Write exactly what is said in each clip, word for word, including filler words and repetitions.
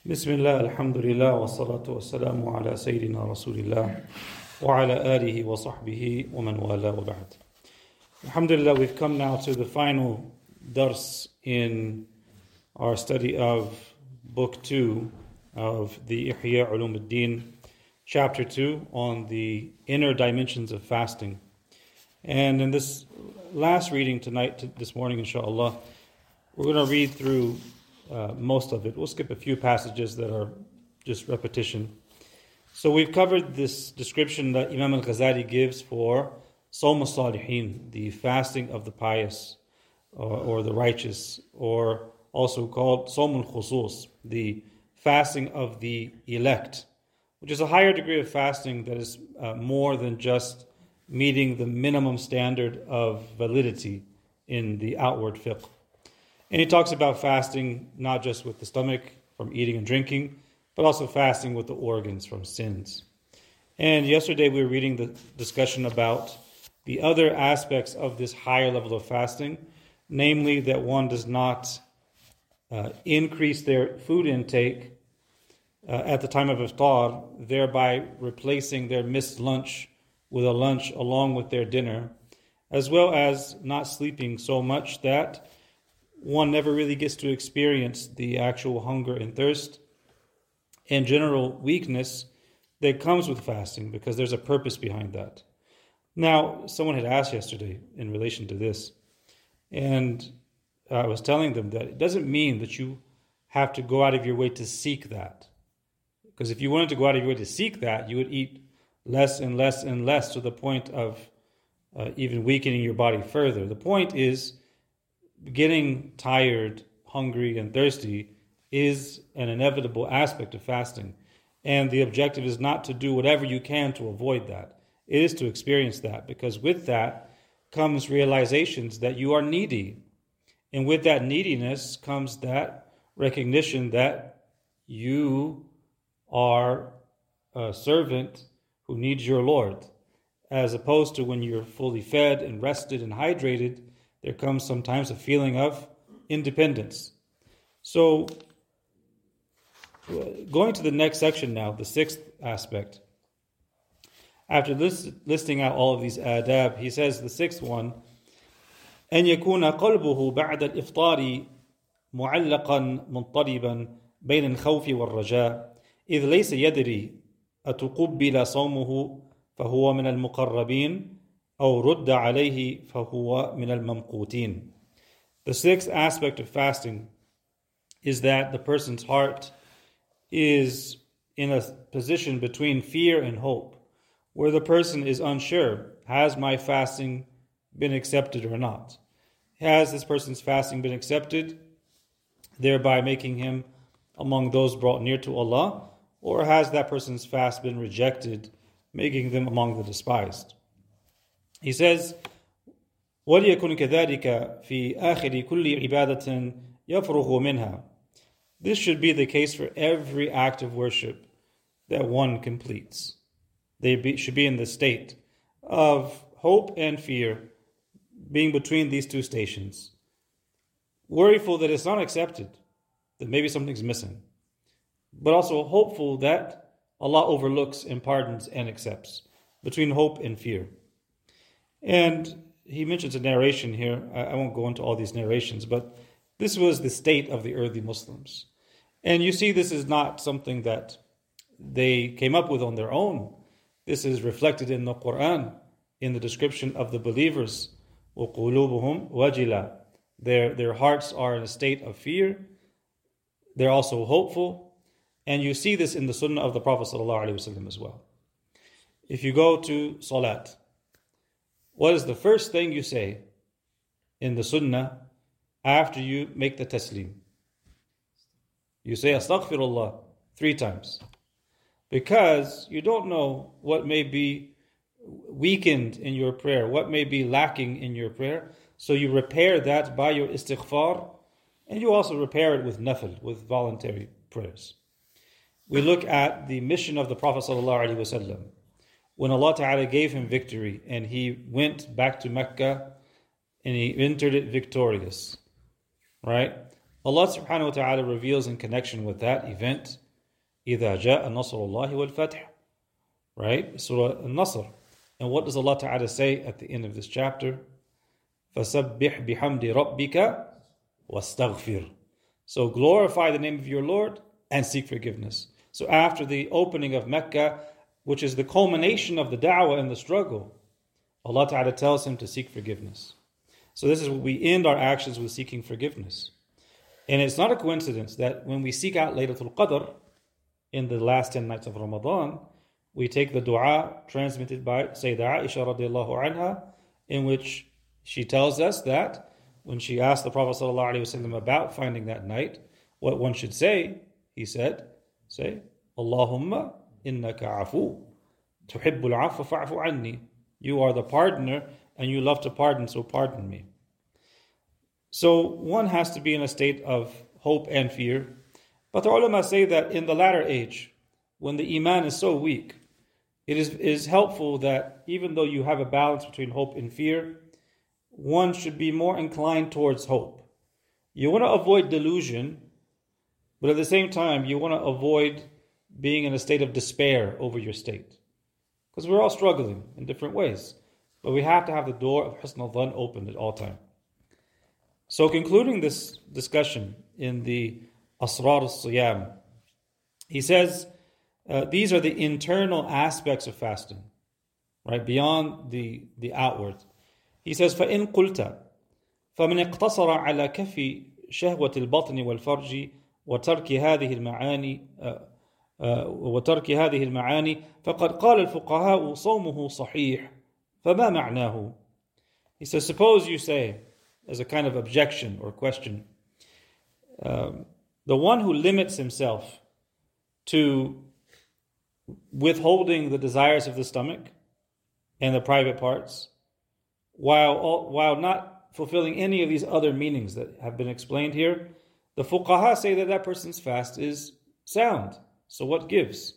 بسم الله الحمد لله والصلاة والسلام على سيدنا رسول الله وعلى آله وصحبه ومن والاه وبعد. Alhamdulillah, we've come now to the final dars in our study of book two of the Ihya Ulum ad-Din, chapter two on the inner dimensions of fasting. And in this last reading tonight, this morning, inshallah, we're going to read through uh, most of it. We'll skip a few passages that are just repetition. So we've covered this description that Imam al-Ghazali gives for Sawm al-Salihin, the fasting of the pious or, or the righteous, or also called Sawm al-Khusus, the fasting of the elect, which is a higher degree of fasting that is uh, more than just meeting the minimum standard of validity in the outward fiqh. And he talks about fasting not just with the stomach from eating and drinking, but also fasting with the organs from sins. And yesterday we were reading the discussion about the other aspects of this higher level of fasting, namely that one does not uh, increase their food intake uh, at the time of iftar, thereby replacing their missed lunch with a lunch along with their dinner, as well as not sleeping so much that one never really gets to experience the actual hunger and thirst and general weakness that comes with fasting, because there's a purpose behind that. Now, someone had asked yesterday in relation to this, and I was telling them that it doesn't mean that you have to go out of your way to seek that. Because if you wanted to go out of your way to seek that, you would eat less and less and less to the point of uh, even weakening your body further. The point is, getting tired, hungry, and thirsty is an inevitable aspect of fasting. And the objective is not to do whatever you can to avoid that. It is to experience that, because with that comes realizations that you are needy. And with that neediness comes that recognition that you are a servant who needs your Lord. As opposed to when you're fully fed and rested and hydrated, there comes sometimes a feeling of independence. So, going to the next section now, the sixth aspect. After list, listing out all of these adab, he says the sixth one, أن يكون قلبه بعد الإفطار معلقا مضطربا بين الخوف والرجاء إذ ليس يدري أتقبل صومه فهو من المقربين أو رد عليه فهو من الممقوتين. The sixth aspect of fasting is that the person's heart is in a position between fear and hope, where the person is unsure, has my fasting been accepted or not? Has this person's fasting been accepted, thereby making him among those brought near to Allah, or has that person's fast been rejected, making them among the despised? He says, وَلْيَكُنْ كَذَلِكَ فِي آخِرِ كُلِّ عِبَادَةٍ يَفْرُغُ مِنْهَا. This should be the case for every act of worship that one completes. They be, should be in the state of hope and fear, being between these two stations. Worryful that it's not accepted, that maybe something's missing, but also hopeful that Allah overlooks and pardons and accepts, between hope and fear. And he mentions a narration here. I won't go into all these narrations, but this was the state of the early Muslims. And you see, this is not something that they came up with on their own. This is reflected in the Quran, in the description of the believers. وَقُلُوبُهُمْ وَجِلًا. Their, their hearts are in a state of fear. They're also hopeful. And you see this in the sunnah of the Prophet ﷺ as well. If you go to salat, what is the first thing you say in the sunnah after you make the taslim? You say astaghfirullah three times. Because you don't know what may be weakened in your prayer, what may be lacking in your prayer. So you repair that by your istighfar, and you also repair it with nafil, with voluntary prayers. We look at the mission of the Prophet ﷺ. When Allah Ta'ala gave him victory and he went back to Mecca and he entered it victorious, right? Allah subhanahu wa ta'ala reveals in connection with that event, إِذَا جَاءَ نَصْرُ اللَّهِ وَالْفَتْحِ, right? Surah Al-Nasr. And what does Allah ta'ala say at the end of this chapter? فَسَبِّحْ بِحَمْدِ رَبِّكَ وَاسْتَغْفِرْ. So glorify the name of your Lord and seek forgiveness. So after the opening of Mecca, which is the culmination of the da'wah and the struggle, Allah ta'ala tells him to seek forgiveness. So this is what we end our actions with, seeking forgiveness. And it's not a coincidence that when we seek out Laylatul Qadr in the last ten nights of Ramadan, we take the dua transmitted by Sayyidah Aisha radiallahu anha, in which she tells us that when she asked the Prophet sallallahu alaihi wasallam about finding that night, what one should say, he said, say, Allahumma innaka afu, tuhibbul afwa fa'fu anni. You are the pardoner and you love to pardon, so pardon me. So one has to be in a state of hope and fear. But the ulama say that in the latter age, when the iman is so weak, it is, is helpful that even though you have a balance between hope and fear, one should be more inclined towards hope. You want to avoid delusion, but at the same time, you want to avoid being in a state of despair over your state. Because we're all struggling in different ways. But we have to have the door of Husn al-Dhan open at all times. So concluding this discussion in the Asrar al-Siyam, he says, uh, these are the internal aspects of fasting, right? Beyond the, the outward. He says, فَإِن قُلْتَ فَمَنْ اقْتَصَرَ عَلَى كَفِّ شَهْوَةِ الْبَطْنِ وَالْفَرْجِ وَتَرْكِ هَذِهِ الْمَعَانِي وترك هذه المعاني فقد قال الفقهاء صومه صحيح فما معناه. He says, suppose you say, as a kind of objection or question, um, the one who limits himself to withholding the desires of the stomach and the private parts, while while not fulfilling any of these other meanings that have been explained here, the fuqaha say that that person's fast is sound. So what gives?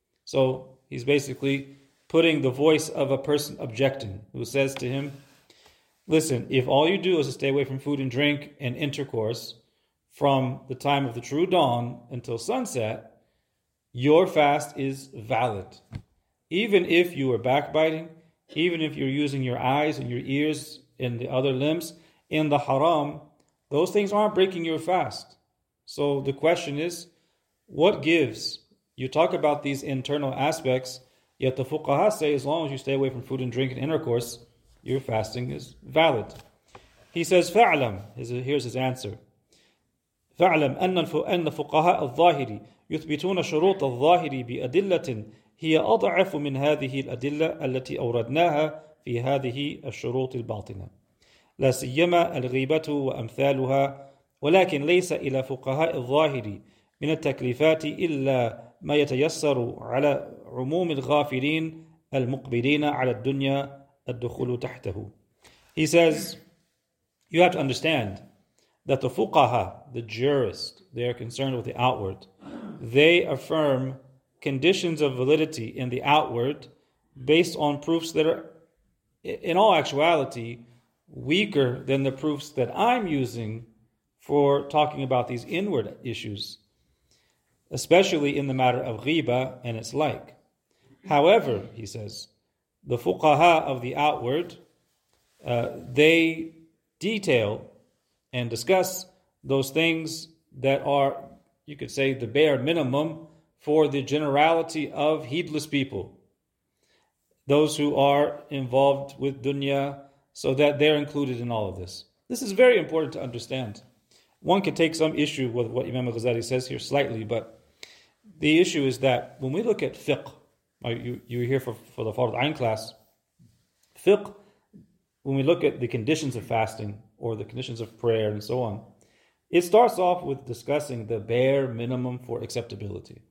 So he's basically putting the voice of a person objecting, who says to him, listen, if all you do is to stay away from food and drink and intercourse from the time of the true dawn until sunset, your fast is valid. Even if you are backbiting, even if you're using your eyes and your ears and the other limbs in the haram, those things aren't breaking your fast. So the question is, what gives? You talk about these internal aspects, yet the fuqaha say as long as you stay away from food and drink and intercourse, your fasting is valid. He says, فَعْلَمْ, here's his answer. فَعْلَمْ أَنَّ فُقَهَاءَ الظَّاهِرِ يثبتون شروط الظاهر بأدلة هي أضعف من هذه الأدلة التي أوردناها في هذه الشروط الباطنة لا سيما الغيبة وأمثالها ولكن ليس إلى فقهاء الظاهر من التكليفات إلا ما يتيسر على عموم الغافلين المقبلين على الدنيا الدخول تحته. He says, you have to understand that the fuqaha, the jurists, they are concerned with the outward. They affirm conditions of validity in the outward based on proofs that are, in all actuality, weaker than the proofs that I'm using for talking about these inward issues, especially in the matter of ghiba and its like. However, he says, the fuqaha of the outward, uh, they detail and discuss those things that are, you could say, the bare minimum for the generality of heedless people, those who are involved with dunya, so that they're included in all of this. This is very important to understand. One can take some issue with what Imam al-Ghazali says here slightly, but the issue is that when we look at fiqh, you, you're here for, for the Fard Ain class, fiqh, when we look at the conditions of fasting or the conditions of prayer and so on, it starts off with discussing the bare minimum for acceptability.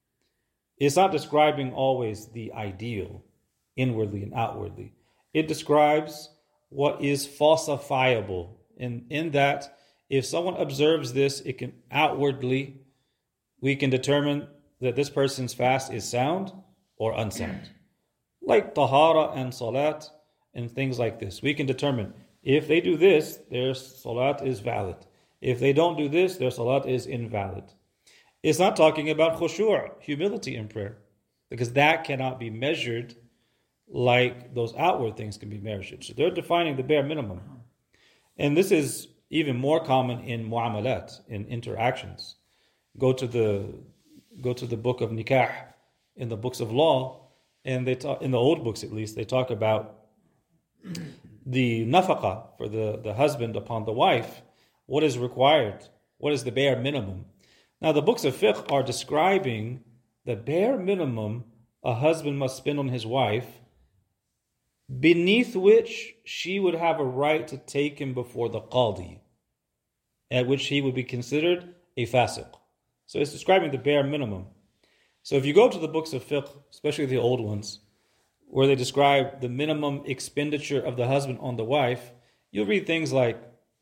It's not describing always the ideal, inwardly and outwardly. It describes what is falsifiable, in, in that if someone observes this, it can outwardly, we can determine that this person's fast is sound or unsound. Like tahara and salat and things like this. We can determine if they do this, their salat is valid. If they don't do this, their salat is invalid. It's not talking about khushu', humility in prayer, because that cannot be measured like those outward things can be measured. So they're defining the bare minimum. And this is even more common in mu'amalat, in interactions. Go to the go to the book of nikah, in the books of law, and they talk, in the old books at least, they talk about the nafaqah for the, the husband upon the wife. What is required? What is the bare minimum? Now the books of fiqh are describing the bare minimum a husband must spend on his wife, beneath which she would have a right to take him before the qadi, at which he would be considered a fasiq. So it's describing the bare minimum. So if you go to the books of fiqh, especially the old ones, where they describe the minimum expenditure of the husband on the wife, you'll read things like,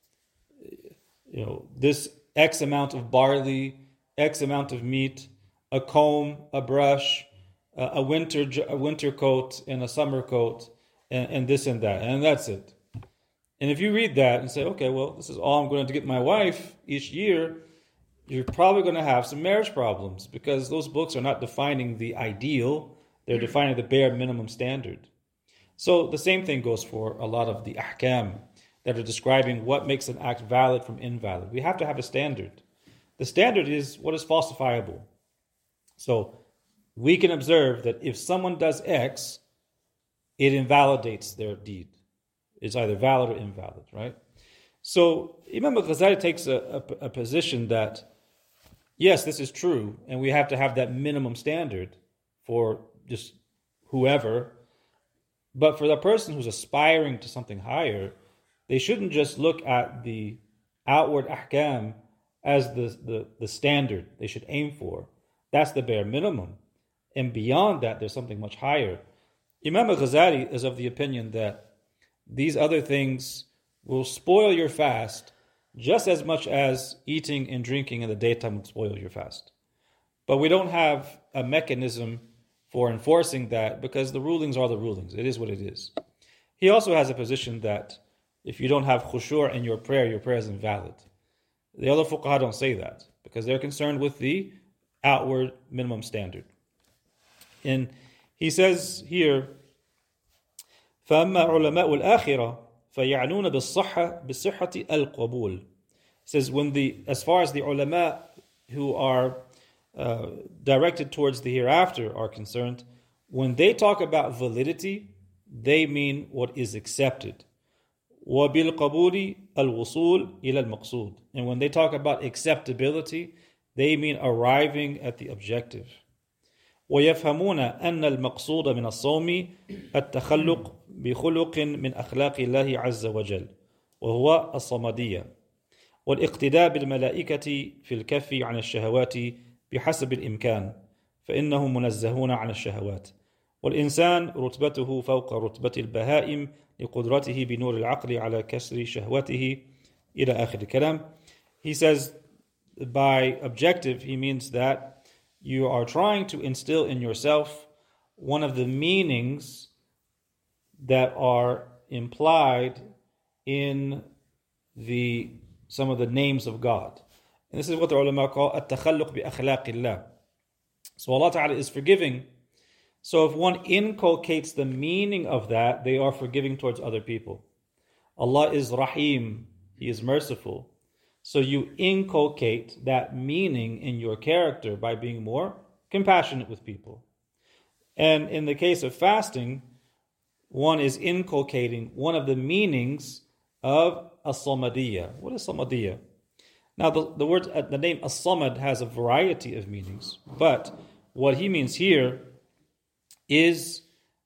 you know, this X amount of barley, X amount of meat, a comb, a brush, a winter a winter coat and a summer coat, and, and this and that, and that's it. And if you read that and say, okay, well, this is all I'm going to get my wife each year, you're probably going to have some marriage problems, because those books are not defining the ideal, they're defining the bare minimum standard. So the same thing goes for a lot of the ahkam that are describing what makes an act valid from invalid. We have to have a standard. The standard is what is falsifiable. So we can observe that if someone does X, it invalidates their deed. It's either valid or invalid, right? So Imam al-Ghazali takes a, a, a position that, yes, this is true, and we have to have that minimum standard for just whoever, but for the person who's aspiring to something higher, they shouldn't just look at the outward ahkam as the, the, the standard they should aim for. That's the bare minimum. And beyond that, there's something much higher. Imam al-Ghazali is of the opinion that these other things will spoil your fast just as much as eating and drinking in the daytime would spoil your fast. But we don't have a mechanism for enforcing that, because the rulings are the rulings. It is what it is. He also has a position that if you don't have khushu' in your prayer, your prayer is invalid. The other fuqaha don't say that, because they're concerned with the outward minimum standard. And he says here, فَأَمَّا عُلَمَاءُ الْآخِرَةِ فَيَعْنُونَ بِالصَّحَّةِ بِصِحَّةِ الْقَبُولِ. He says, when the as far as the ulama who are uh, directed towards the hereafter are concerned, when they talk about validity, they mean what is accepted. وَبِالْقَبُولِ الْوُصُولِ إِلَى الْمَقْصُودِ. And when they talk about acceptability, they mean arriving at the objective. ويفهمون أن المقصود من الصوم التخلق بخلق من أخلاق الله عز وجل وهو الصمدية والاقتداء بالملائكة في الكف عن الشهوات بحسب الإمكان فإنهم منزهون عن الشهوات والإنسان رتبته فوق رتبة البهائم لقدرته بنور العقل على كسر شهوته إلى آخر الكلام. He says by objective he means that you are trying to instill in yourself one of the meanings that are implied in the some of the names of God. And this is what the ulama call at-takhalluq bi akhlaqillah. So Allah Ta'ala is forgiving. So if one inculcates the meaning of that, they are forgiving towards other people. Allah is Rahim, He is merciful. So you inculcate that meaning in your character by being more compassionate with people. And in the case of fasting, one is inculcating one of the meanings of as-samadiyya. What is samadiyya? Now the, the word, the name as-samad has a variety of meanings, but what he means here is,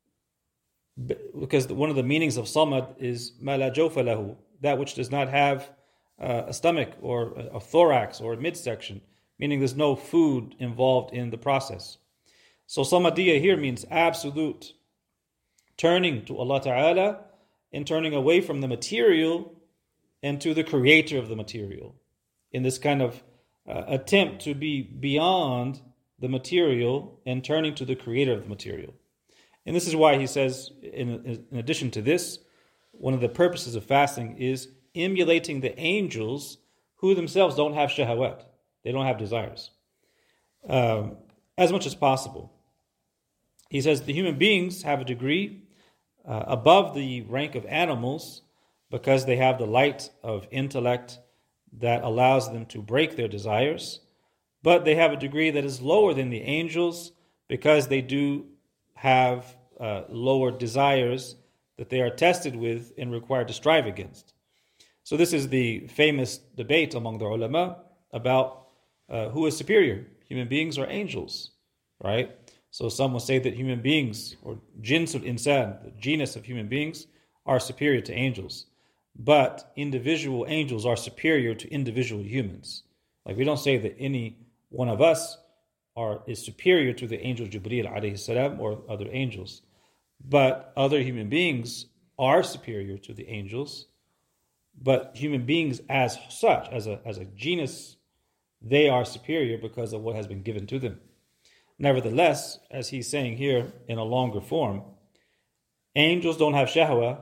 because one of the meanings of samad is ma la jawfa lahu, that which does not have Uh, a stomach or a thorax or a midsection, meaning there's no food involved in the process. So samadiyya here means absolute turning to Allah Ta'ala and turning away from the material and to the creator of the material, in this kind of uh, attempt to be beyond the material and turning to the creator of the material. And this is why he says, in, in addition to this, one of the purposes of fasting is emulating the angels who themselves don't have shahawat. They don't have desires. Um, as much as possible. He says the human beings have a degree uh, above the rank of animals because they have the light of intellect that allows them to break their desires, but they have a degree that is lower than the angels because they do have uh, lower desires that they are tested with and required to strive against. So this is the famous debate among the ulama about uh, who is superior, human beings or angels, right? So some will say that human beings, or jinsul insan, the genus of human beings, are superior to angels. But individual angels are superior to individual humans. Like we don't say that any one of us are is superior to the angel Jibreel alayhi salam or other angels. But other human beings are superior to the angels. But human beings as such, as a as a genus, they are superior because of what has been given to them. Nevertheless, as he's saying here in a longer form, angels don't have shahwa,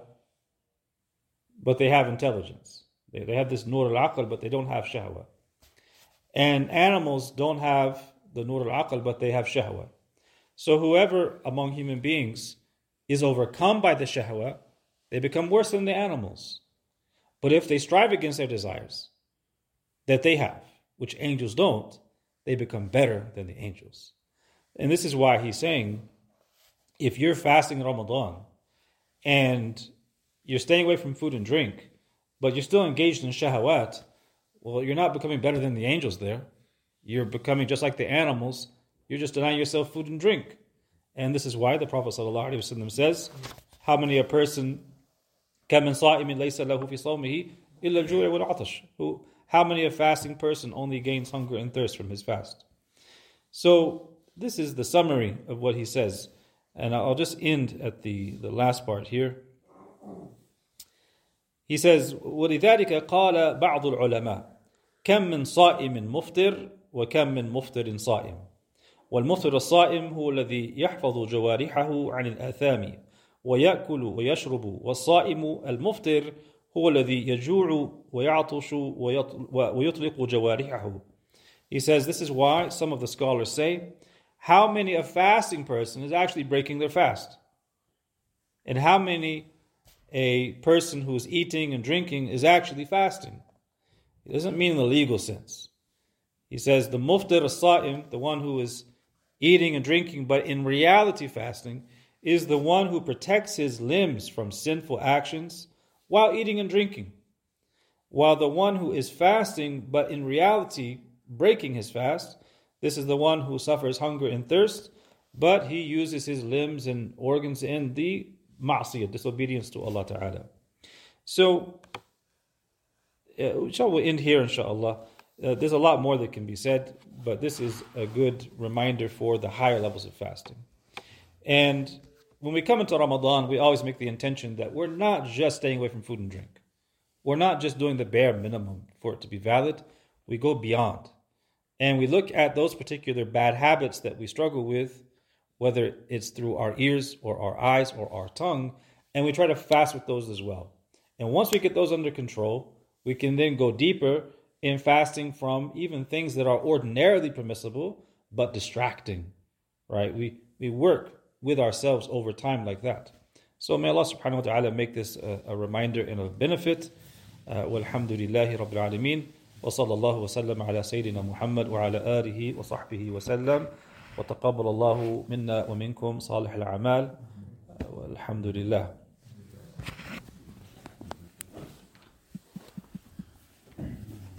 but they have intelligence. They, they have this nur al-aql, but they don't have shahwa. And animals don't have the nur al-aql, but they have shahwa. So whoever among human beings is overcome by the shahwa, they become worse than the animals. But if they strive against their desires that they have, which angels don't, they become better than the angels. And this is why he's saying, if you're fasting in Ramadan and you're staying away from food and drink, but you're still engaged in shahawat, well, you're not becoming better than the angels there. You're becoming just like the animals. You're just denying yourself food and drink. And this is why the Prophet ﷺ says, how many a person, كَمِنْ صَائِمٍ لَيْسَ لَهُ فِي صَوْمِهِ إِلَّا الْجُوعِ وَالْعَطَشِ, who, how many a fasting person only gains hunger and thirst from his fast. So this is the summary of what he says. And I'll just end at the, the last part here. He says, وَلِذَلِكَ قَالَ بَعْضُ الْعُلَمَاءِ كَمْ مِنْ صَائِمٍ مُفْطِرٍ وَكَمْ مِنْ مُفْطِرٍ صَائِمٍ والمفطر الصائم هو الذي يحفظ جوارحه عن الآثام ويأكل ويشرب والصائم المفطر هو الذي يجوع ويعطش ويطلق جوارحه. He says this is why some of the scholars say, how many a fasting person is actually breaking their fast? And how many a person who is eating and drinking is actually fasting? It doesn't mean in the legal sense. He says the muftir as-sa'im, the one who is eating and drinking, but in reality fasting, is the one who protects his limbs from sinful actions while eating and drinking. While the one who is fasting, but in reality breaking his fast, this is the one who suffers hunger and thirst, but he uses his limbs and organs in the ma'siyah, disobedience to Allah Ta'ala. So, uh, shall we end here, inshaAllah? Uh, there's a lot more that can be said, but this is a good reminder for the higher levels of fasting. And when we come into Ramadan, we always make the intention that we're not just staying away from food and drink. We're not just doing the bare minimum for it to be valid. We go beyond. And we look at those particular bad habits that we struggle with, whether it's through our ears or our eyes or our tongue, and we try to fast with those as well. And once we get those under control, we can then go deeper in fasting from even things that are ordinarily permissible, but distracting, right? We we work with ourselves over time like that. So may Allah subhanahu wa ta'ala make this a, a reminder and a benefit. Walhamdulillahi Rabbil Alameen. Wa sallallahu wa sallam ala Sayyidina Muhammad wa ala alihi wa sahbihi wa sallam. Wa taqabbal Allahu minna wa minkum salih al-amal. Walhamdulillah.